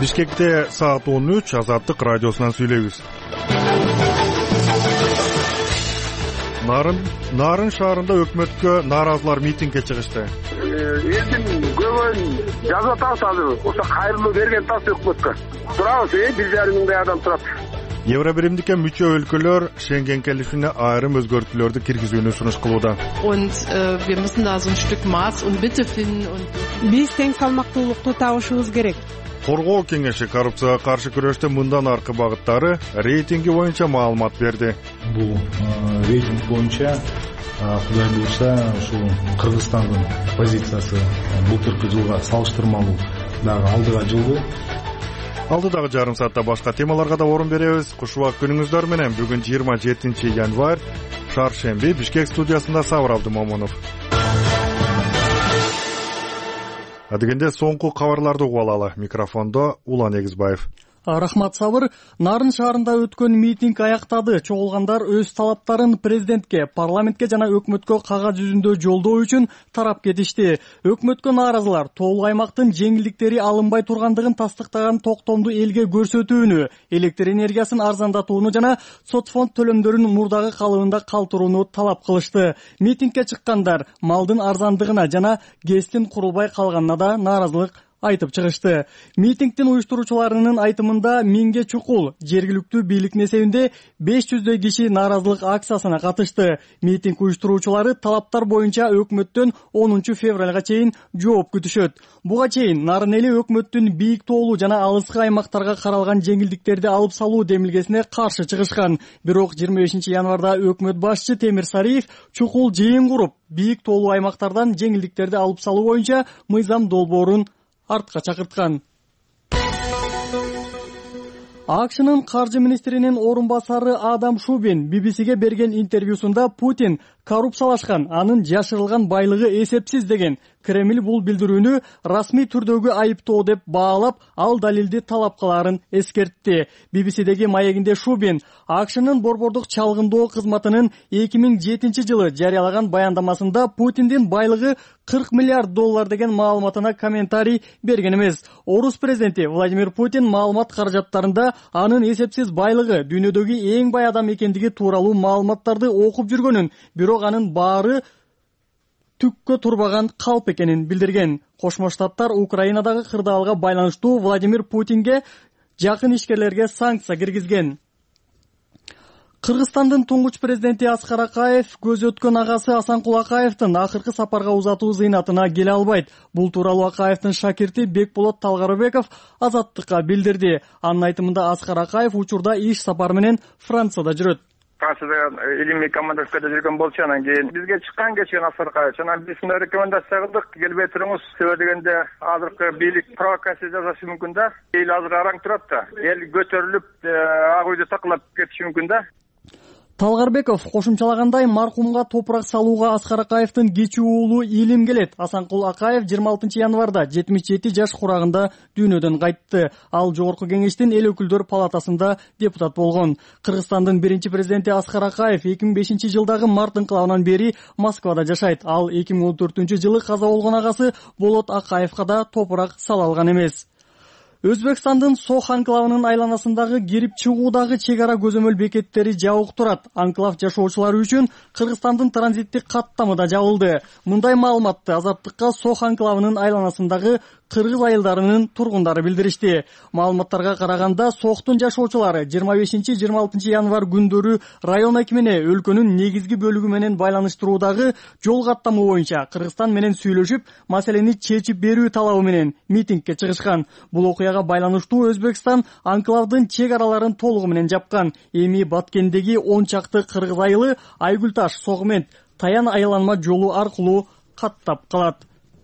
Бишкекте саат 13 Азаттык радиосунан сүйлөйбүз. Нарын шаарында өкмөткө нааразылар митингге чыгышты. Элдин көбүн жазып атабыз азыр. Ошо кайрылуу берген тас өкмөткө. Турабыз, 1,5 миңдей адам турат. Евробиримдикке мүчө өлкөлөр Шенген келишимине айрым өзгөртүүлөрдү киргизүүнү сунуш кылууда. Und wir müssen da so ein Stück Maß und Mitte finden und биз тең салмактуулукту табышыбыз керек. Коргоо кеңеши коррупцияга каршы күрөштө мындан аркы багыттары рейтинги боюнча маалымат берди. Бул рейтинг боюнча Кудай буйрса ушул Кыргызстандын позициясы былтыркы жылга салыштырмалуу дагы алдыга жылды. Алдыдагы жарым саатта башка темаларга да орун беребиз. Кушубак күнүңүздөр менен бүгүн 27 январь, шаршемби, Бишкек студиясында Сабыр Абдымомунов. Адегенде соңку кабарларды угуп алалы. Микрофондо Улан Эгизбаев. Рахмат, Сабыр. Нарын шаарында өткөн митинг аяктады. Чогулгандар өз талаптарын президентке, парламентке жана өкмөткө кагаз жүзүндө жолдоо үчүн тарап кетишти. Өкмөткө нааразылар тоолуу аймактын жеңилдиктери алынбай тургандыгын тастыктаган токтомду элге көрсөтүүнү, электр энергиясын арзандатууну жана сот фонд төлөмдөрүн мурдагы калыбында калтырууну талап кылышты. Митингге чыккандар малдын арзандыгына жана ГЭСтин курулбай калганына да нааразылык айтып чыгышты. Митингдин уюштуруучуларынын айтымында 1000ге чукул жергиликтүү бийликтин эсебинде 500дөй киши нааразылык акциясына катышты. Митинг уюштуруучулары талаптар боюнча өкмөттөн 10 февралга чейин жооп күтүшөт. Буга чейин нарын эли өкмөттүн бийик тоолуу жана алыскы аймактарга каралган жеңилдиктерди алып салуу демилгесине каршы чыгышкан. Бирок 25 январда өкмөт башчы Темир Сариев чукул жыйын куруп, бийик тоолуу аймактардан жеңилдиктерди алып салуу боюнча мыйзам долбоорун артка чакырткан. АКШнын каржы министринин орун басары Адам Шубин BBCге берген интервьюсунда Путин коррупциялашкан, анын жашырылган байлыгы эсепсиз деген Кремль бул билдирүүнү расмий түрдөгү айыптоо деп баалап, ал далилди талап кылаарын эскертти. BBCдеги маегинде Шубин АКШнын борбордук чалгындоо кызматынын 2007 жылы жарыялаган баяндамасында Путиндин байлыгы 40 миллиард доллар деген маалыматына комментарий берген эмес. Орус президенти Владимир Путин маалымат каражаттарында анын эсепсиз байлыгы, дүйнөдөгү эң бай адам экендиги тууралуу маалыматтарды окуп жүргөнүн, бирок анын баары түккө турбаган калп экенин билдирген. Кошмо Штаттар Украинадагы кырдаалга байланыштуу Владимир Путинге жакын ишкерлерге санкция киргизген. Кыргызстандын туңгуч президенти Аскар Акаев көз өткөн агасы Асанкул Акаевдин акыркы сапарга узатуу зыйнатына келе албайт. Бул тууралуу Акаевдин шакирти Бекболот Талгарбеков Азаттыкка билдирди. Анын айтымында Аскар Акаев учурда иш сапары менен Францияда жүрөт. Францияда илимий командировкада жүргөн болчу, анан кийин бизге чыккан кечкен Аскар Акаев. Анан биз мына рекомендация кылдык, келбей туруңуз. Себеби дегенде азыркы бийлик провокация жасашы мүмкүн да. Эл азыр араң турат да. Эл көтөрүлүп, ак үйдө такылап кетиши мүмкүн да. Талгарбеков кошумчалагандай, маркумга топурак салууга Аскар Акаевдин кичүү уулу Илим келет. Асанкул Акаев 26 январда 77 жаш курагында дүйнөдөн кайтты. Ал жогорку кеңештин эл өкүлдөр палатасында депутат болгон. Кыргызстандын биринчи президенти Аскар Акаев 2005 жылдагы март инкылабынан бери Москвада жашайт. Ал 2014 жылы каза болгон агасы Болот Акаевга да топурак сала алган эмес. Өзбекстандын Сох анклавынын айланасындагы кирип чыгуудагы чек ара көзөмөл бекеттери жабык турат. Анклав жашоочулары үчүн Кыргызстандын транзиттик каттамы да жабылды. Мындай маалыматты Азаттыкка Сох анклавынын айланасындагы кыргыз айылдарынын тургундары билдиришти. Маалыматтарга караганда, Сохтун жашоочулары 25-26 январь күндөрү район акимине өлкөнүн негизги бөлүгү менен байланыштыруудагы жол каттамы боюнча Кыргызстан менен сүйлөшүп, маселени чечип берүү талабы менен митингге чыгышкан. Бул окуяга байланыштуу Өзбекстан анклавдын чек араларын толугу менен жапкан. Эми Баткендеги 10 чакты кыргыз айылы Айгүлташ, Согмент, Таян айланма жолу аркылуу каттап калат.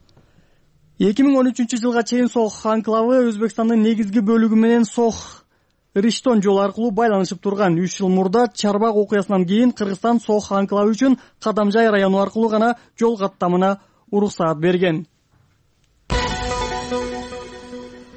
2013 жылга чейин Сох анклавы Өзбекстандын негизги бөлүгү менен Сох Риштон жолу аркылуу байланышып турган. 3 жыл мурда Чарбак окуясынан кийин Кыргызстан Сох анклавы үчүн Кадамжай району аркылуу гана жол каттамына уруксаат берген.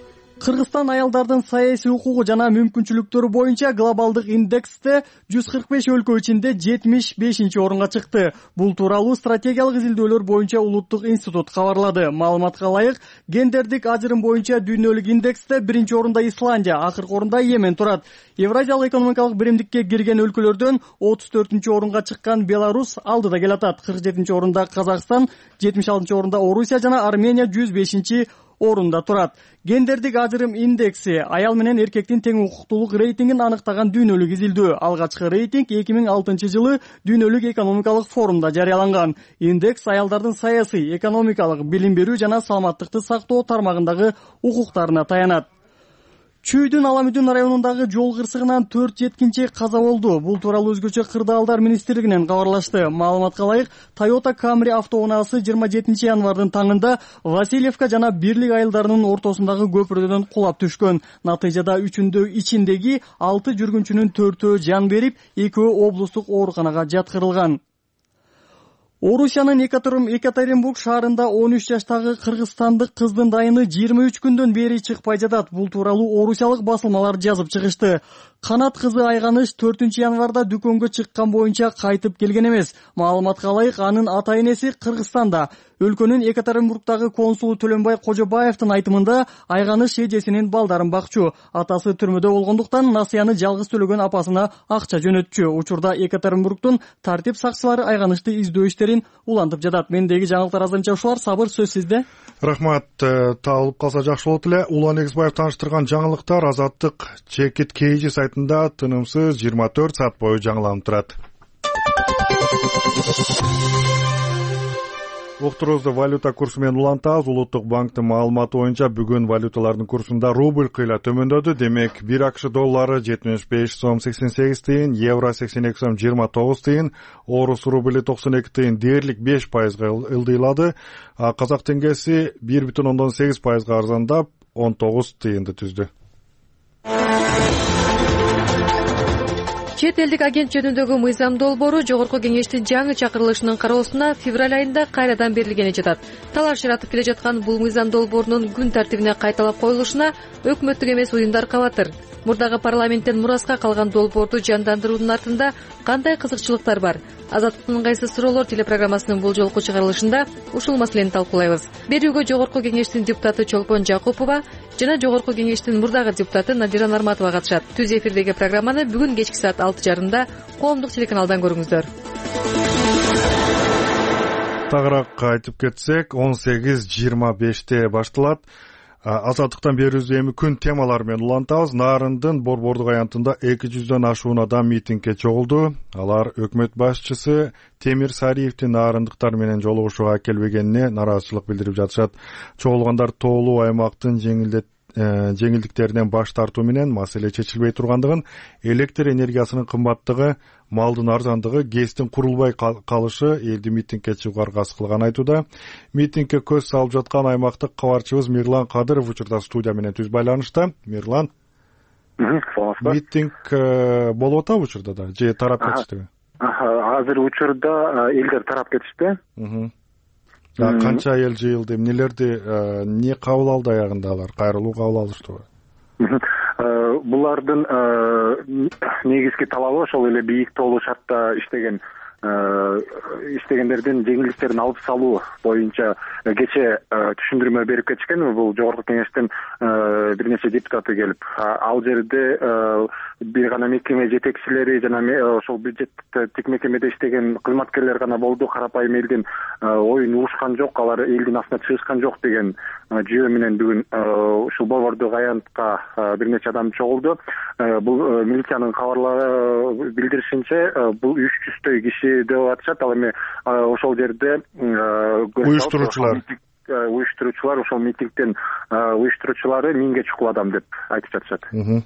Кыргызстан аялдардын саясий укугу жана мүмкүнчүлүктөрү боюнча глобалдык индексте 145 өлкө ичинде 75-орунга чыкты. Бул тууралуу стратегиялык изилдөөлөр боюнча улуттук институт кабарлады. Маалыматка ылайык, гендердик ажырым боюнча дүйнөлүк индексте 1-орунда Исландия, акыркы орунда Йемен турат. Евразиялык экономикалык биримдикке кирген өлкөлөрдөн 34-орунга чыккан Беларусь алдыда келатат. 47-орунда Казакстан, 76-орунда Орусия жана Армения 105-орунда турат. Гендердик ажырым индекси аял менен эркектин тең укуктуулук рейтингин аныктаган дүйнөлүк изилдөө. Алгачкы рейтинг 2006-жылы дүйнөлүк экономикалык форумда жарыяланган. Индекс аялдардын саясий, экономикалык, билим берүү жана саламаттыкты сактоо тармагындагы укуктарына таянат. Чүйдүн Аламүдүн районундагы жол кырсыгынан 4 жеткинчи каза болду. Бул тууралуу өзгөчө кырдаалдар министрлигинен кабарлашты. Маалыматка ылайык, Toyota Camry автоунаасы 27 январдын таңында Васильевка жана Бирлик айылдарынын ортосундагы көпүрөдөн кулап түшкөн. Натыйжада 3-үндө ичиндеги 6 жүргүнчүнүн 4-өө жан берип, 2-өө облустук ооруканага жаткырылган. Орусиянын Екатеринбург шаарында 13 жаштагы кыргызстандык кыздын дайыны 23 күндөн бери чыкпай жатат. Бул тууралуу орусиялык басылмалар жазып чыгышты. Канат кызы Айганыш 4 январда дүкөнгө чыккан боюнча кайтып келген эмес. Маалыматка ылайык, анын ата-энеси Кыргызстанда. Өлкөнүн Екатеринбургдагы консулу Төлөнбай Кожобаевдин айтымында, Айганыш эжесинин балдарын бакчу. Атасы түрмөдө болгондуктан насыяны жалгыз төлөгөн апасына акча жөнөтчү. Учурда Екатеринбургдун тартип сакчылары Айганышты издөө иштерин улантып жатат. Мендеги жаңылыктар азырынча ушулар. Сабыр, сөз сизде. Рахмат. Таалып калса жакшы болот эле. Улан Эксбаев тааныштырган жаңылыктар Азаттык Чекит KG сайтында тынымсыз 24 саат бою жаңыланып турат. Уктуруубузду валюта курсу менен улантабыз. Улуттук банктын маалыматы боюнча бүгүн валюталардын курсунда рубль кыйла төмөндөдү. Демек, 1 АКШ доллары 75 сом 88 тыйын, евро 82 сом 29 тыйын, орус рубли 92 тыйын дээрлик 5% ылдыйлады. Казак теңгеси 1,8% арзандап 19 тыйынды түздү. Чет элдик агент жөнүндөгү мыйзам долбоору Жогорку кеңештин жаңы чакырылышынын кароосуна февраль айында кайрадан берилгени жатат. Талаш жаратып келе жаткан бул мыйзам долбоорунун күн тартибине кайталап коюлушуна өкмөттүк эмес уюмдар кабатыр. Мурдагы парламенттен мураска калган долбоорду жандандыруунун артында кандай кызыкчылыктар бар? Азаттыктын ыңгайсыз суроолор телепрограммасынын бул жолку чыгарылышында ушул маселени талкуулайбыз. Берүүгө Жогорку кеңештин депутаты Чолпон Жакупова жана Жогорку кеңештин мурдагы депутаты Надира Нарматова катышат. Түз эфирдеги программаны бүгүн кечки саат 6:30 коомдук телеканалдан көрүңүздөр. Тагыраак айтып кетсек, 18:25 башталат. Азаттыктан берүүбүздү эми күн темалары менен улантабыз. Нарындын борбордук аянтында 200дөн ашуун адам митингге чогулду. Алар өкмөт башчысы Темир Сариевдин нарындыктар менен жолугушууга келбегенине нараазычылык билдирип жатышат. Чогулгандар тоолуу аймактын жеңилдиктеринен баш тартуу менен маселе чечилбей тургандыгын, электр энергиясынын кымбаттыгы, малдын арзандыгы, ГЭСтин курулбай калышы элди митингге чыгууга аргасыз кылган айтууда. Митингге көз салып жаткан аймактык кабарчыбыз Мирлан Кадыров учурда студия менен түз байланышта. Мирлан, митинг болуп атабы учурда да, же тарап кетиштиби? Азыр учурда элдер тарап кетишти. Канча эл жыйылды, эмне кабыл алды аягында алар? Кайрылуу кабыл алыштыбы? Булардын негизги талабы ошол эле бийик тоолуу шартта иштегендердин жеңилдиктерин алып салуу боюнча кече түшүндүрмө берип кетишкен. Бул Жогорку кеңештин бир нече депутаты келип, ал жерде бир гана мекеме жетекчилери жана ошол бюджеттик мекемеде иштеген кызматкерлер гана болду. Карапайым элдин оюн угушкан жок, алар элдин астына чыгышкан жок деген жүйө менен бүгүн ушул борбордук аянтка бир нече адам чогулду. Бул милициянын кабарлары билдиришинче бул 300 киши деп атышат. Ал эми ошол жерде уюштуруучулар ошол митингдин уюштуруучулары 1000ге чукул адам деп айтып жатышат.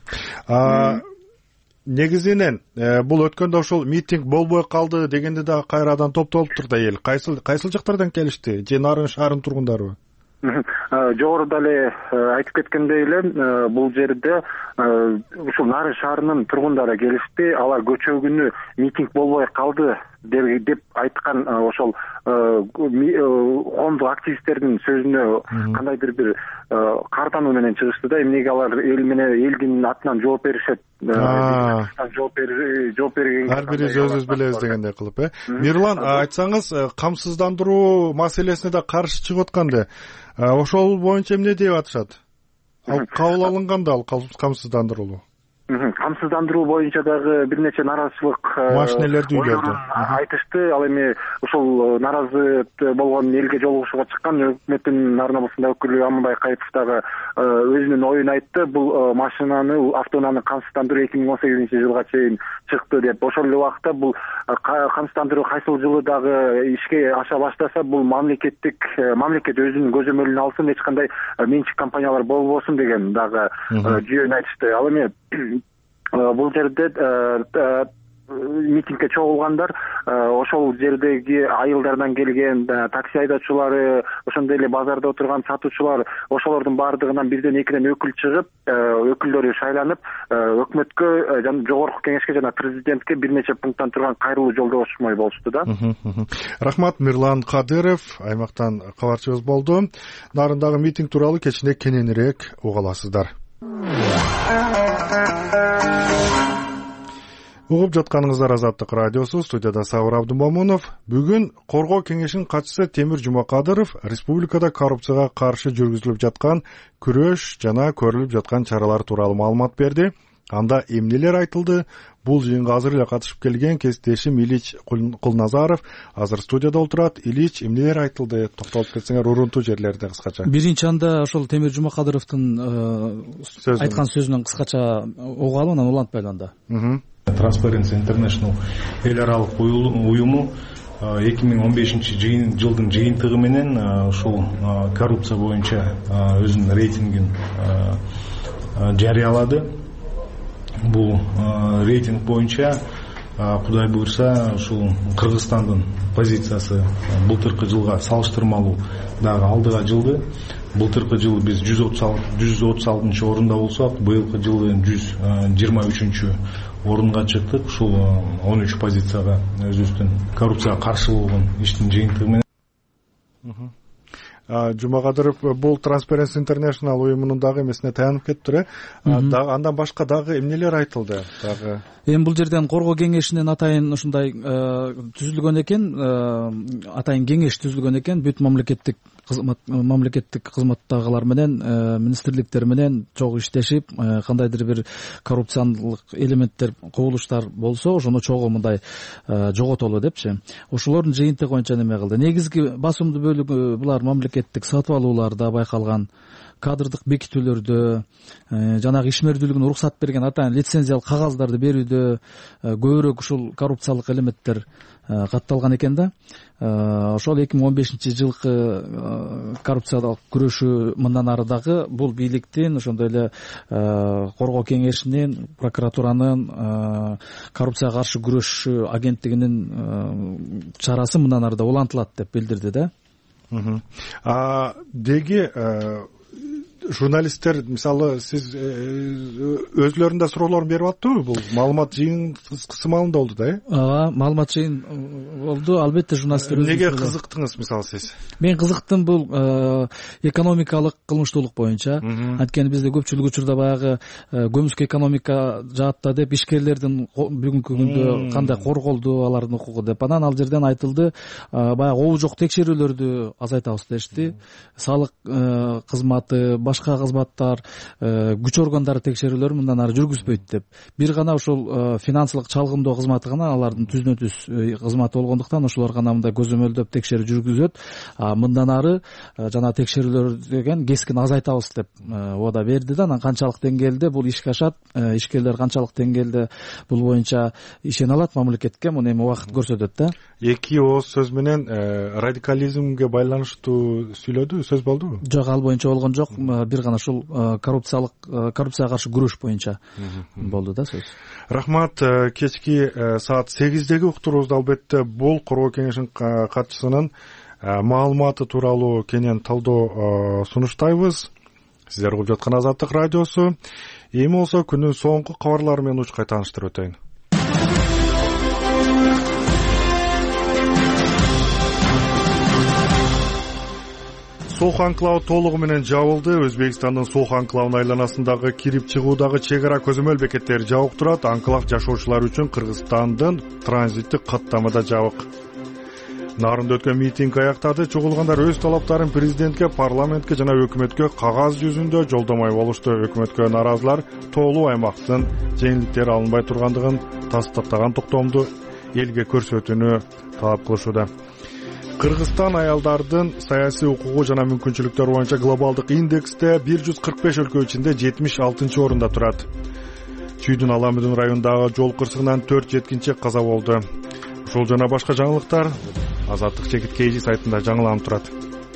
Негизинен бул өткөндө ошол митинг болбой калды дегенде да кайрадан топтолуптур да эл. Кайсыл жактардан келишти? Же Нарын шаарынын тургундарыбы? Жогоруда эле айтып кеткендей эле бул жерде ушул Нарын шаарынын тургундары келишти. Алар көчө күнү митинг болбой калды деп айткан ошол коомдук активисттердин сөзүнө кандайдыр бир картануу менен чыгышты да. Эмнеге алар элдин атынан жооп беришет, жооп берген ар бирибиз өзүбүз билебиз дегендей кылып, Мирлан, айтсаңыз, камсыздандыруу маселесине да каршы чыгып атканды, ошол боюнча эмне деп атышат? Кабыл алынганда ал камсыздандыруу боюнча дагы бир нече наразычылык машинелерди үйлөрдү айтышты. Ал эми ушул наразы болгон элге жолугушууга чыккан өкмөттүн Нарын облусунда өкүлү Аманбай Кайыпов дагы өзүнүн оюн айтты. Бул машинаны, автоунааны камсыздандыруу 2018-жылга чейин чыкты деп. Ошол эле убакта бул камсыздандыруу кайсыл жылы дагы ишке аша баштаса, бул мамлекет өзүнүн көзөмөлүнө алсын, эч кандай менчик компаниялар болбосун деген дагы жүйөнү айтышты. Ал эми бул жерде митингге чогулгандар ошол жердеги айылдардан келген такси айдоочулары, ошондой эле базарда отурган сатуучулар, ошолордун баардыгынан бирден экиден өкүл чыгып, өкүлдөрү шайланып, өкмөткө жана жогорку кеңешке жана президентке бир нече пункттан турган кайрылуу жолдошмой болушту да. Рахмат, Мирлан Кадыров аймактан кабарчыбыз болду. Нарындагы митинг тууралуу кечинде кененирээк уга аласыздар. Угуп жатканыңыздар Азаттык радиосу, студияда Сабыр Абдымомунов. Бүгүн Коргоо кеңешинин катчысы Темир Жумакадыров республикада коррупцияга каршы жүргүзүлүп жаткан күрөш жана көрүлүп жаткан чаралар тууралуу маалымат берди. Анда эмнелер айтылды? Бул жыйынга азыр эле катышып келген кесиптешим Илич Кулназаров азыр студияда отурат. Илич, эмнелер айтылды? Токтолуп кетсеңер урунтуу жерлерде кыскача. Биринчи анда ошол Темир Жумакадыровдун айткан сөзүнөн кыскача угалы, анан улантпайлы анда. Transparency International эл аралык уюму 2015-жылдын жыйынтыгы менен ушул коррупция боюнча өзүнүн рейтингин жарыялады. Бул рейтинг боюнча Кудай буйрса ушул Кыргызстандын позициясы былтыркы жылга салыштырмалуу дагы алдыга жылды. Былтыркы жылы биз 136 орунда болсок, быйылкы жылы 123 орунга чыктык. Ушул 13 позицияга өзүбүздүн коррупцияга каршы болгон иштин жыйынтыгы менен. Жумакадыров бул Transparency International уюмунун дагы эмесине таянып кетти. Андан башка дагы эмнелер айтылды? Дагы эми бул жерден Коргоо кеңешинен атайын ушундай түзүлгөн экен, атайын кеңеш түзүлгөн экен. Бүт мамлекеттик кызматтагылар менен, министрликтер менен чогуу иштешип, кандайдыр бир коррупциялык элементтер, кубулуштар болсо, ошону чогуу мындай жоготолу депчи. Ошолордун жыйынтыгы боюнча неме кылды. Негизги басымдуу бөлүгү булар мамлекеттик сатып алууларда байкалган, кадрдык бекитүүлөрдө, жанагы ишмердүүлүгүнө уруксат берген атайын лицензиялык кагаздарды берүүдө көбүрөөк ушул коррупциялык элементтер катталган экен да. Ошол 2015-жылкы коррупциялык күрөшүү мындан ары дагы бул бийликтин, ошондой эле Коргоо кеңешинин, прокуратуранын, коррупцияга каршы күрөшүү агенттигинин чарасы мындан ары да улантылат деп билдирди да. Деги журналисттер, мисалы, сиз өзлөрүндө суроолорун берип аттыбы? Бул маалымат жыйын кысымалында болду да, маалымат жыйын болду. Албетте журналисттер Неге кызыктыңыз, мисалы, сиз? Мен кызыктым бул экономикалык кылмыштуулук боюнча. Анткени бизде көпчүлүк учурда баягы көмүскө экономика жаатта деп ишкерлердин бүгүнкү күндө кандай корголду алардын укугу деп. Анан ал жерден айтылды, баягы обу жок текшерүүлөрдү азайтабыз дешти. Салык кызматы, башка кызматтар, күч органдары текшерүүлөрү мындан ары жүргүзбөйт деп. Бир гана ошол финансылык чалгындоо кызматы гана алардын түздөн-түз кызматы болгондуктан ошолор гана мындай көзөмөлдөп текшерүү жүргүзөт. Мындан ары жана текшерүүлөр деген кескин азайтабыз деп ода берди да. Анан канчалык деңгээлде бул ишке ашат, ишкерлер канчалык деңгээлде бул боюнча ишене алат мамлекетке, муну эми убакыт көрсөтөт да. Эки ооз сөз менен радикализмге байланыштуу сүйлөдү, сөз болдубу? Жок, ал боюнча болгон жок. Бир гана ушул коррупцияга каршы күрөш боюнча болду да сөз. Рахмат. Кечки саат 8-деги уктуруубузда албетте бул Коргоо кеңешинин катчысынын маалыматы тууралуу кенен талдоо сунуштайбыз. Сиздер угуп жаткан Азаттык радиосу. Эми болсо күнүн соңку кабарлары менен учкай тааныштырып өтөйүн. Сох анклавы толугу менен жабылды. Өзбекстандын Сох анклавынын айланасындагы кирип чыгуудагы чек ара көзөмөл бекеттери жабык турат. Анклав жашоочулары үчүн Кыргызстандын транзиттик каттамы да жабык. Нарында өткөн митинг аяктады. Чогулгандар өз талаптарын президентке, парламентке жана өкмөткө кагаз жүзүндө жолдомой болушту. Өкмөткө наразылар тоолуу аймактын жеңилдиктери алынбай тургандыгын тастыктаган токтомду элге көрсөтүүнү талап кылышууда. Кыргызстан аялдардын саясий укугу жана мүмкүнчүлүктөрү боюнча глобалдык индексте 145 өлкө ичинде 76 орунда турат. Чүйдүн Аламүдүн районундагы жол кырсыгынан 4 жеткинчек каза болду. Ушул жана башка жаңылыктар Азаттык Чекит KG сайтында жаңыланып турат.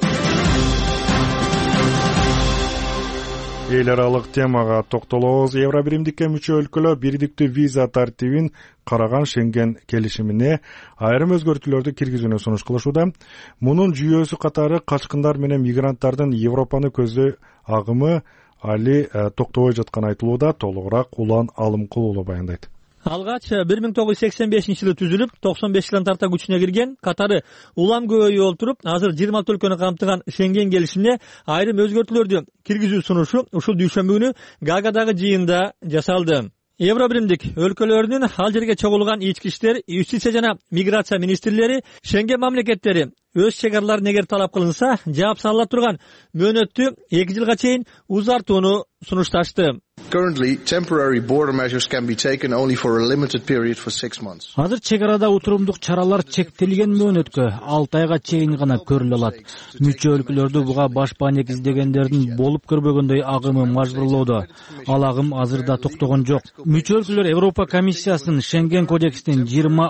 Эл аралык темага токтолобуз. Евробиримдикке мүчө өлкөлөр бирдиктүү виза тартибин караган Шенген келишимине айрым өзгөртүүлөрдү киргизүүнү сунуш кылышууда. Мунун жүйөсү катары качкындар менен мигранттардын Европаны көздөй агымы али токтобой жатканы айтылууда. Толугураак Улан Алымкулуулу баяндайт. Алгач 1985-жылы түзүлүп, 95 жылдан тарта күчүнө кирген, катары улам көбөйүп олтуруп, азыр 26 өлкөнү камтыган Шенген келишимине айрым өзгөртүүлөрдү киргизүү сунушу ушул дүйшөмбү күнү Гаагадагы жыйында жасалды. Евробиримдик өлкөлөрүнүн ал жерге чогулган ички иштер, юстиция жана миграция министрлери Шенген мамлекеттери өз чек араларын эгер талап кылынса, жаап салыла турган мөөнөттү 2 жылга чейин узартууну сунушташты. Currently, temporary border measures can be taken only for a limited period for 6 months. Азыр чек арада утурумдук чаралар чектелген мөөнөткө 6 айга чейин гана көрүлө алат. Мүчө өлкөлөрдү буга баш баанек издегендердин болуп көрбөгөндөй агымы мажбурлоодо. Ал агым азырда токтогон жок. Мүчө өлкөлөр Европа комиссиясынын Шенген кодексинин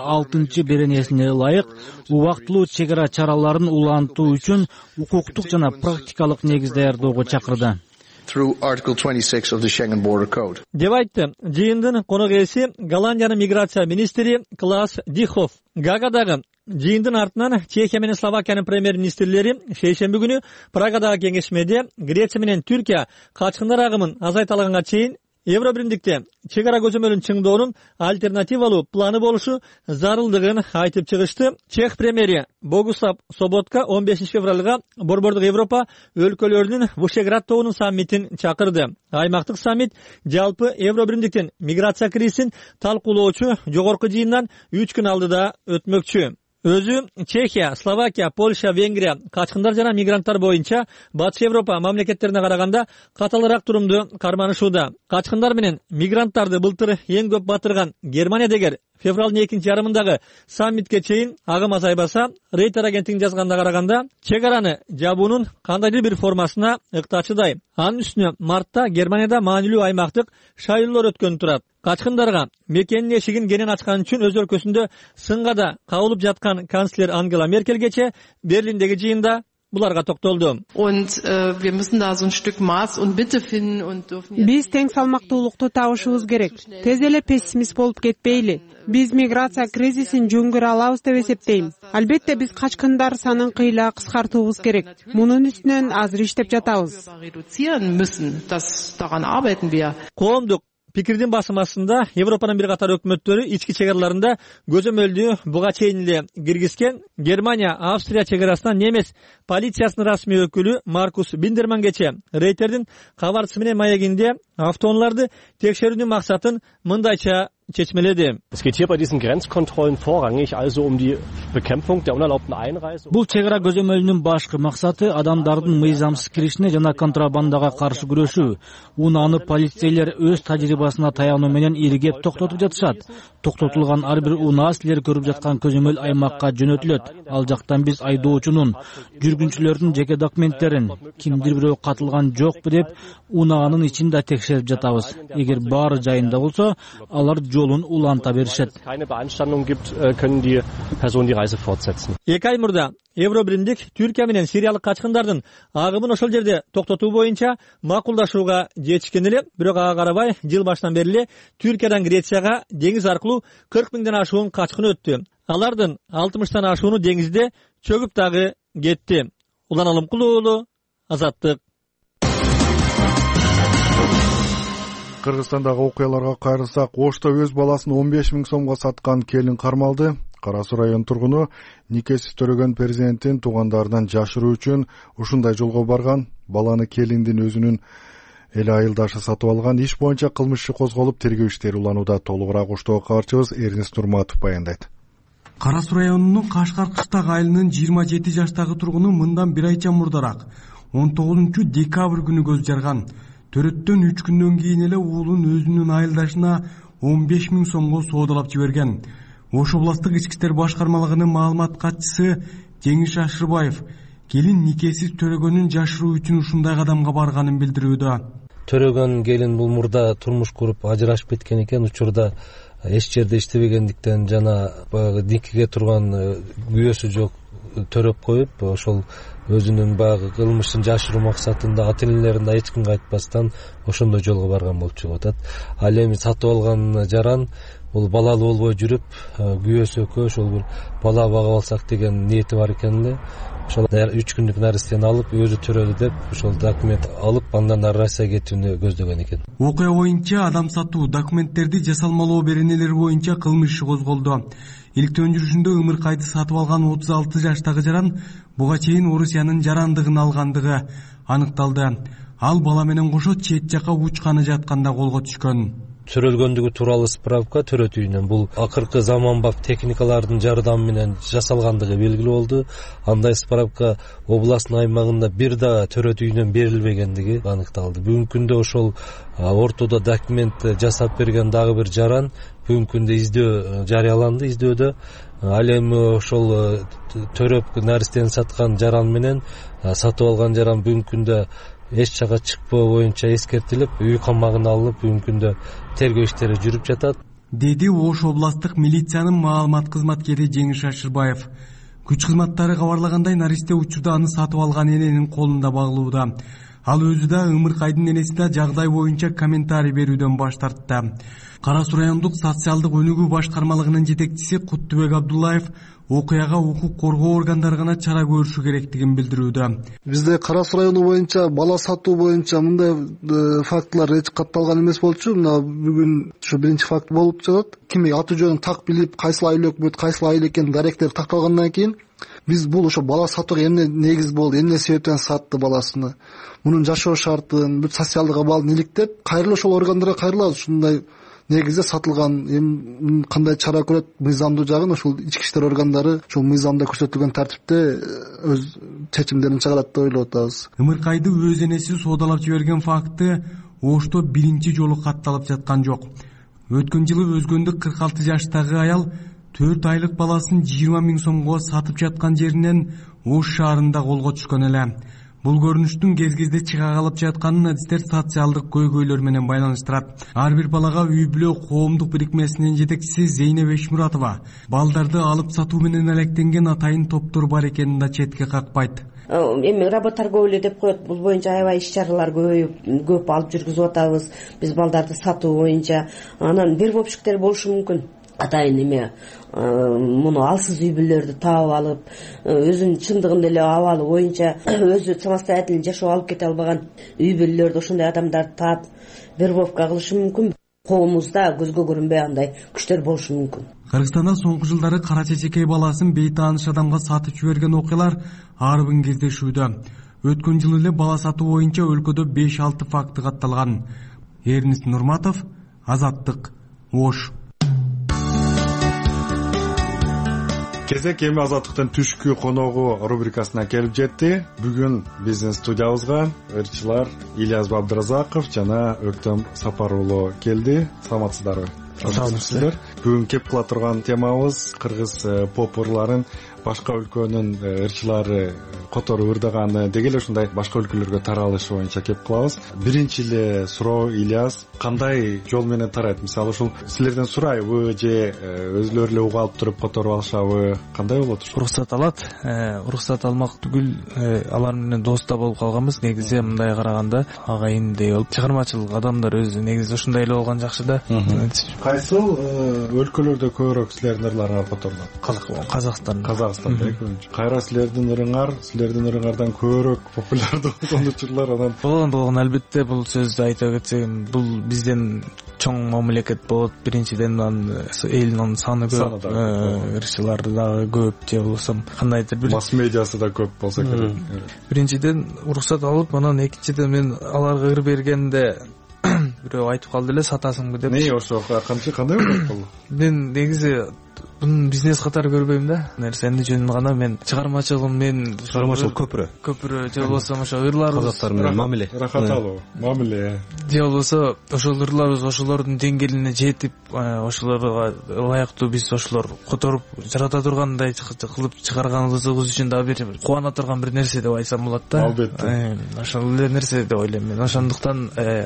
26 беренесине ылайык убактылуу чек ара чараларын улантуу үчүн укуктук жана практикалык негиз даярдоого чакырды. Through Article 26 of the Schengen Border Code. Деп айтты жыйындын конок ээси Голландиянын миграция министри Клаас Дихоф. Гаагадагы жыйындын артынан Чехия менен Словакиянын премьер-министрлери шейшемби күнү Прагадагы кеңешмеде Греция менен Түркия качкындар агымын азайталаганга чейин Евробиримдикте чек ара көзөмөлүн чыңдоонун альтернативалуу планы болушу зарылдыгын айтып чыгышты. Чех премьери Богуслав Соботка 15 февралга Борбордук Европа өлкөлөрүнүн Вышеград тобунун саммитин чакырды. Аймактык саммит жалпы Евробиримдиктин миграция кризисин талкуулоочу жогорку жыйындан 3 күн алдыда өтмөкчү. Өзү Чехия, Словакия, Польша, Венгрия качкындар жана мигранттар боюнча Батыш Европа мамлекеттерине караганда каталыраак турумду карманышууда. Качкындар менен мигранттарды былтыр эң көп батырган Германия дегер февралдын 2 жарымындагы саммитке чейин агым азайбаса, Рейтер агенттигинин жазганына караганда чек араны жабуунун кандайдыр бир формасына ыктачыдай. Анын үстүнө мартта Германияда маанилүү аймактык шайлоолор өткөн турат. Качкындарга мекенин эшигин кенен ачкан үчүн өз өлкөсүндө сынга да кабылып жаткан канцлер Ангела Меркелгече Берлиндеги жыйында буларга токтолду. Биз тең салмактуулукту табышыбыз керек. Тез эле пессимист болуп кетпейли. Биз миграция кризисин жөнгөрө алабыз деп эсептейм. Албетте биз качкындар санын кыйла кыскартуубуз керек. Мунун үстүнөн азыр иштеп жатабыз. Коомдук пикирдин басымасында Европанын бир катар өкмөттөрү ички чек араларында көзөмөлдү буга чейин эле киргизген. Германия, Австрия чек арасынан немес полициясынын расмий өкүлү Маркус Биндермангече Рейтердин кабарчысы менен маегинде автоунааларды текшерүүнүн максатын мындайча чечмеледи. Es geht hier bei diesen Grenzkontrollen vorrangig also die Bekämpfung der unerlaubten Einreise. Бул чек ара көзөмөлүнүн башкы максаты адамдардын мыйзамсыз киришине жана контрабандага каршы күрөшүү. Унааны полицейлер өз тажрыйбасына таянуу менен иргеп токтотуп жатышат. Токтотулган ар бир унаа силер көрүп жаткан көзөмөл аймакка жөнөтүлөт. Ал жактан биз айдоочунун, жүргүнчүлөрдүн жеке документтерин, кимдир бирөө катылган жокпу деп унаанын ичин да текшерип жатабыз. Эгер баары жайында болсо, алар жолун уланта беришет. Keine Beanstandung gibt, können die Personen die Reise fortsetzen. 2 ай мурда Евробиримдик Түркия менен сириялык качкындардын агымын ошол жерде токтотуу боюнча макулдашууга жетишкен эле, бирок ага карабай жыл башынан бери эле Түркиядан Грецияга деңиз аркылуу 40 миңден ашуун качкын өттү. Алардын 60тан ашууну деңизде чөгүп дагы кетти. Улан Алымкулуулу, Азаттык. Кыргызстандагы окуяларга кайрылсак, Ошто өз баласын 15 миң сомго саткан келин кармалды. Кара Суу районунун тургуну никесиз төрөгөн перзентин туугандарынан жашыруу үчүн ушундай жолго барган. Баланы келиндин өзүнүн эле айылдашы сатып алган. Иш боюнча кылмыш иши козголуп, тергөө иштери уланууда. Толугураак уштоо кабарчыбыз Эрнест Нурматов баяндайт. Кара Суу районунун Кашкар кыштак айылынын 27 жаштагы тургуну мындан бир айча мурдараак 19-декабрь күнү көз жарган. Төрөттөн 3 күндөн кийин эле уулун өзүнүн айылдашына 15 000 сомго соодалап жиберген. Ош областык ички иштер башкармалыгынын маалымат катчысы Жеңиш Ашырбаев келин никесиз төрөгөнүн жашыруу үчүн ушундай кадамга барганын билдирүүдө. Төрөгөн келин бул мурда турмуш куруп ажырашып кеткен экен. Учурда эч жерде иштебегендиктен жана баягы никеге турган күйөөсү жок төрөп коюп, ошол өзүнүн баягы кылмышын жашыруу максатында ата-энелерин да эч кимге айтпастан ошондой жолго барган болуп чыгып атат. Ал эми сатып алган жаран бул балалуу болбой жүрүп, күйөөсү экөө ошол бир бала багып алсак деген ниети бар экен эле. Ошол 3 күндүк нарастени алып, өзү төрөлдү деп, ошол документ алып, андан ары Россияга кетүүнү көздөгөн экен. Окуя боюнча адам сатуу, документтерди жасалмалоо беренелери боюнча кылмыш иши козголду. Иликтөө жүрүшүндө Ымыркайды сатып алган 36 жаштагы жаран буга чейин Орусиянын жарандыгын алгандыгы аныкталды. Ал бала менен кошо чет жака учканы жатканда колго түшкөн. Төрөлгөндүгү тууралуу справка төрөт үйүнөн бул акыркы заманбап техникалардын жардамы менен жасалгандыгы белгилүү болду. Андай справка областтын аймагында бир да төрөт үйүнөн берилбегендиги аныкталды. Бүгүнкү күндө ошол ортодо документ жасап берген дагы бир жаран бүгүнкү күндө издөө жарыяланды. Издөөдө ал эми ошол төрөп нарастени саткан жаран менен сатып алган жаран бүгүнкү күндө эч жака чыкпоо боюнча эскертилип, үй камагына алынып, бүгүнкү күндө тергөө иштери жүрүп жатат, деди Ош областык милициянын маалымат кызматкери Жеңиш Ашырбаев. Күч кызматтары кабарлагандай, наристе учурда аны сатып алган эненин колунда багылууда. Ал өзү да Ымыркайдын энеси да жагдай боюнча комментарий берүүдөн баш тартты. Кара Суу райондук социалдык өнүгүү башкармалыгынын жетекчиси Куттубек Абдуллаев окуяга укук коргоо органдары гана чара көрүшү керектигин билдирүүдө. Бизде Кара Суу району боюнча бала сатуу боюнча мындай фактылар эч катталган эмес болчу. Мына бүгүн ушу биринчи факт болуп жатат. Ким аты жөнүн так билип, кайсыл айыл өкмөт, кайсыл айыл экенин даректер такталгандан кийин биз бул ошо бала сатууга эмне негиз болду, эмне себептен сатты баласыны, мунун жашоо шартын, бир социалдык абалын иликтеп, кайрылуу ошол органдарга кайрылабыз. Ушундай негизде сатылган, эми кандай чара көрөт мыйзамдуу жагын ошол ички иштер органдары ошол мыйзамда көрсөтүлгөн тартипте өз чечимдерин чыгарат деп ойлоп атабыз. Ымыркайды өз энеси соодалап жиберген факты Ошто биринчи жолу катталып жаткан жок. Өткөн жылы өзгөндүк 46 жаштагы аял 4 айлык баласын 20 000 сомго сатып жаткан жеринен Ош шаарында колго түшкөн эле. Бул көрүнүштүн кез-кезде чыга калып жатканын адистер социалдык көйгөйлөр менен байланыштырат. Ар бир балага үй бүлө коомдук бирикмесинин жетекчиси Зейнеп Эшмуратова балдарды алып сатуу менен алектенген атайын топтор бар экенин да четке какпайт. Эми работорговля деп коет, бул боюнча аябай иш-чаралар көп алып жүргүзүп атабыз. Биз балдарды сатуу боюнча анан вербовщиктер болушу мүмкүн. Атайын эме муну алсыз үй бүлөлөрдү таап алып, өзүнүн чындыгында эле абалы боюнча өзү самостоятельно жашоо алып кете албаган үй бүлөлөрдү ошондой адамдарды таап вербовка кылышы мүмкүн. Коомузда көзгө көрүнбөй андай күчтөр болушу мүмкүн. Кыргызстанда соңку жылдары кара чечекей баласын бейтааныш адамга сатып жиберген окуялар арбын кездешүүдө. Өткөн жылы эле бала сатуу боюнча өлкөдө 5-6 факты катталган. Эрнест Нурматов, Азаттык, Ош. Кезек эми Азаттыктын түшкү коногу рубрикасына келип жетти. Бүгүн биздин студиябызга ырчылар Ильяс Абдыразаков жана Өктөм Сапар уулу келди. Саламатсыздарбы? Саламатсыздар. Бүгүн кеп кыла турган темабыз кыргыз поп ырларын башка өлкөнүн ырчылары которуп ырдаганы деги эле ушундай башка өлкөлөргө таралышы боюнча кеп кылабыз. Биринчи эле суроо, Ильяс, кандай жол менен тарайт? Мисалы ушул силерден сурайбы же өзүлөр эле уга алып туруп которуп алышабы? Кандай болот? Уруксат алат. Уруксат алмак түгүл, алар менен доста болуп калганбыз. Негизи мындай караганда агайындей болуп, чыгармачылык адамдар өзү негизи ушундай эле болгон жакшы да. Кайсыл өлкөлөрдө көбүрөөк силердин ырларыңар которулат? Казакстан. кыргызстанда экөөбүнчү. Кайра силердин ырыңардан көбүрөөк популярдуу болгон учурлар анан болгон албетте бул сөздү айта кетсем, бул бизден чоң мамлекет болот. Биринчиден элинин саны көп, ырчылар дагы көп, же болбосо кандайдыр масс медиасы да көп болсо керек. Биринчиден уруксат алып, анан экинчиден мен аларга ыр бергенде бирөө айтып калды эле, сатасыңбы деп. Ошо кандай болот бул? Мен негизи муну бизнес катары көрбөйм да. Нерсени жөн гана мен чыгармачылык көпүрө же болбосо ошо ырларыбыз казактар менен мамиле, мамиле же болбосо ошол ырларыбыз ошолордун деңгээлине жетип, ошолорго ылайыктуу биз ошолор которуп жарата тургандай кылып чыгарганыбыз үчүн дагы бир кубана турган бир нерсе деп айтсам болот да. Албетте. Ошол эле нерсе деп ойлойм мен. Ошондуктан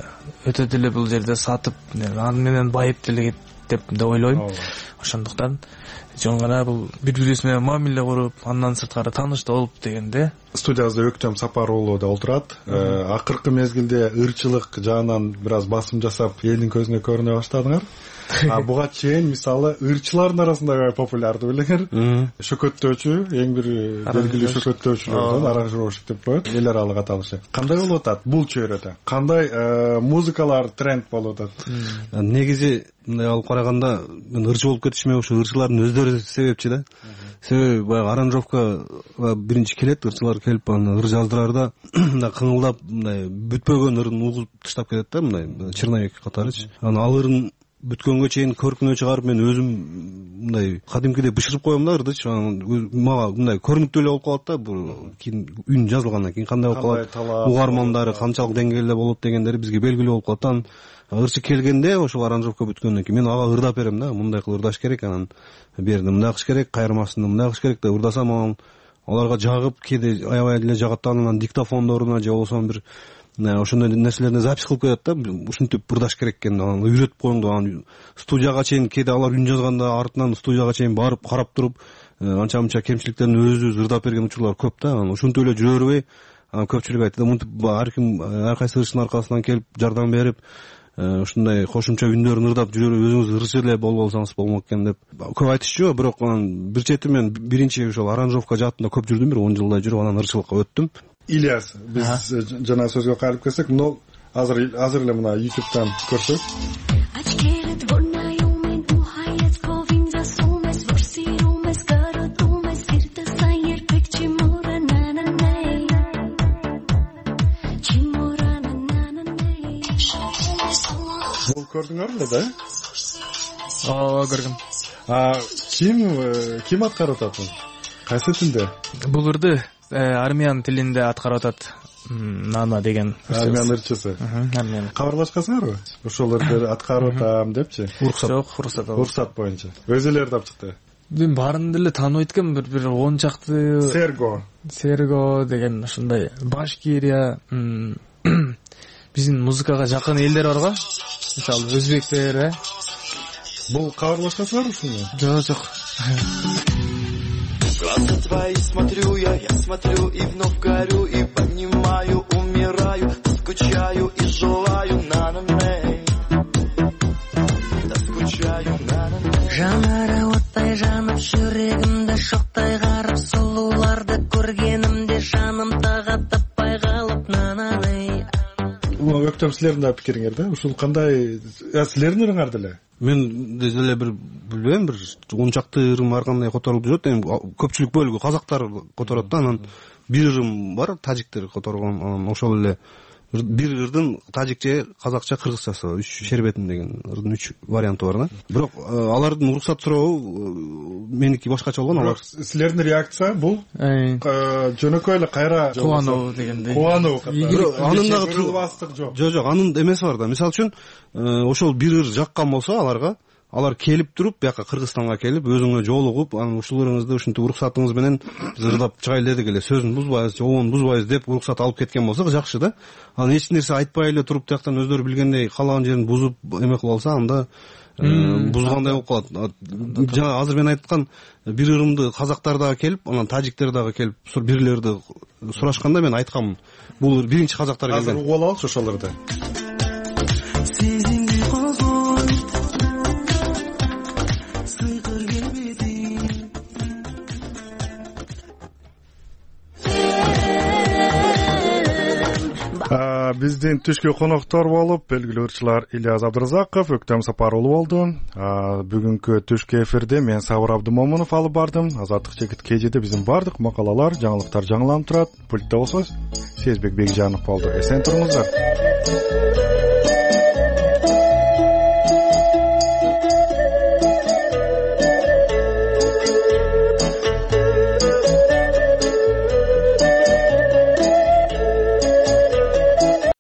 өтө деле бул жерде сатып, аны менен байып деле деп ойлойм. Ошондуктан жөн гана бул бири-бирибиз менен мамиле куруп, андан сырткары тааныш болуп дегенде. Студиябызда Өктөм Сапар уулу да отурат. Акыркы мезгилде ырчылык жаынан бир аз басым жасап, элдин көзүнө көрүнө баштадыңар. Буга чейин мисалы ырчылардын арасында популярдуу белеңер. Шөкөттөөчү, эң бир белгилүү шөкөттөөчүлөрдөн аранжировщик деп коет, эл аралык аталышы. Кандай болуп атат бул чөйрөдө? Кандай музыкалар тренд болуп атат? Негизи мындай алып караганда, мен ырчы болуп кетишиме ошо ырчылардын өздөрү себепчи да. Себеби баягы аранжировка биринчи келет, ырчылар келип аны ыр жаздырарда мындай кыңылдап, мындай бүтпөгөн ырын угуп таштап кетет да, мындай черновик катарычы. Аны ал ырын бүткөнгө чейин көркүнө чыгарып, мен өзүм мындай кадимкидей бышырып коем да ырдычы. Мага мындай көрүнүктүү эле болуп калат да, бул кийин үн жазылгандан кийин кандай болуп калат, угармандары канчалык деңгээлде болот дегендери бизге белгилүү болуп калат. Ырчы келгенде ошол аранжировка бүткөндөн кийин мен ага ырдап берем да, мындай кылып ырдаш керек, анан берди мындай кылыш керек, кайырмасында мындай кылыш керек деп ырдасам, анан аларга жагып, кээде аябай эле жагат, анан диктофондоруна же болбосо бир ошондой нерселерди запись кылып коет да, ушинтип ырдаш керек экен, анан үйрөтүп коюңду. Анан студияга чейин кээде алар үн жазганда артынан студияга чейин барып карап туруп, анча-мынча кемчиликтерин өзүбүз ырдап берген учурлар көп да. Анан ушинтип эле жүрө бербей, көпчүлүк айтты да, мынтип ар кайсы ырчынын аркасынан келип жардам берип, ушундай кошумча үндөрүн ырдап жүрө өзүңүз ырчы эле болуп алсаңыз болмок экен деп көп айтышчу. Бирок анан бир чети мен биринчи ошол аранжировка жаатында көп жүрдүм, бир 10 жылдай жүрүп анан ырчылыкка өттүм. Ильяс, биз жана сөзгө кайрылып келсек, мына азыр эле мына YouTube'дан көрсөк. Бул көрдүңөрбү да? Көргөм. Ким аткарып атат? Кайсы тилде? Бул ырды армян тилинде аткарып атат. Нана деген армян ырчысы. Кабарлашкансыңарбы? Ошол ырды аткарып атам депчи? Уруксат боюнча. Өзүлөр да чыкты. Мен барын деле тааныбайт экенмин, бир 10 чакты. Серго деген ошондой Башкирия, биздин музыкага жакын элдер бар го. Мисалы өзбектер, Бул кабарлашкансыңарбы ушуну? Жок. Глаза твои смотрю я смотрю и вновь горю, и понимаю, умираю, скучаю и желаю на-на-ней, скучаю на-на-ней. Жанары оттай жанып, жүрегимде шоктой карап, сулууларды көргенимде жаным тага таппай калып, на-на-ней. Өктөм, силердин да пикириңер да? Ушул кандай силердин ырыңар деле? Мен деле бир билбейм, бир 10 чакты ырым ар кандай которулуп жүрөт. Эми көпчүлүк бөлүгү казактар которот да, анан бир ырым бар, тажиктер которгон, анан ошол эле бир ырдын тажикче, казакча, кыргызчасы, 3 шербетин деген ырдын 3 варианты бар да. Бирок алардын уруксат сурообу меники башкача болгон. Алар силердин реакция бул жөнөкөй эле кайра кубануу дегендей. Кубануу. Анын дагы жок, анын эмеси бар да. Мисалы үчүн ошол бир ыр жаккан болсо алар келип туруп, бияка Кыргызстанга келип, өзүңө жолугуп, анан ушуларыңызды ушинтип уруксатыңыз менен ырдап чыгайлы дедик эле, сөзүн бузбайбыз, обон бузбайбыз деп уруксат алып кеткен болсо жакшы да. Анан эч нерсе айтпай эле туруп, тияктан өздөрү билгендей каалаган жерин бузуп эме кылып алса, анда бузгандай болуп калат. Жана азыр мен айткан бир ырымды казактар дагы келип, анан тажиктер дагы келип бирлерди сурашканда мен айткам, бул биринчи казактар келген. Азыр угуп алалычы ошолорду. Биздин түшкү коноктор болуп белгилүү ырчылар Ильяз Абдыразаков, Өктөм Сапарулу болду. Бүгүнкү түшкү эфирде мен Сабыр Абдымомунов алып бардым. Азаттык Чекит KG'де биздин бардык макалалар, жаңылыктар жаңыланып турат. Пультта болсо Сезбек Бекжанов болду. Эсен туруңуздар.